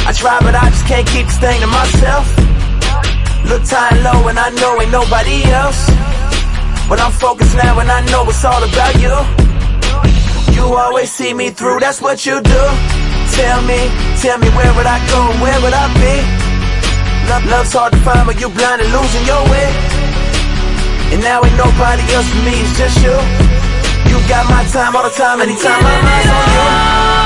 I try, but I just can't keep this thing to myself. Look high and low and I know ain't nobody else, but I'm focused now and I know it's all about you. You always see me through, that's what you do. Tell me, where would I go, where would I be? Love's hard to find, but you blind and losing your way. And now ain't nobody else for me, it's just you. You got my time all the time, anytime my mind's on you.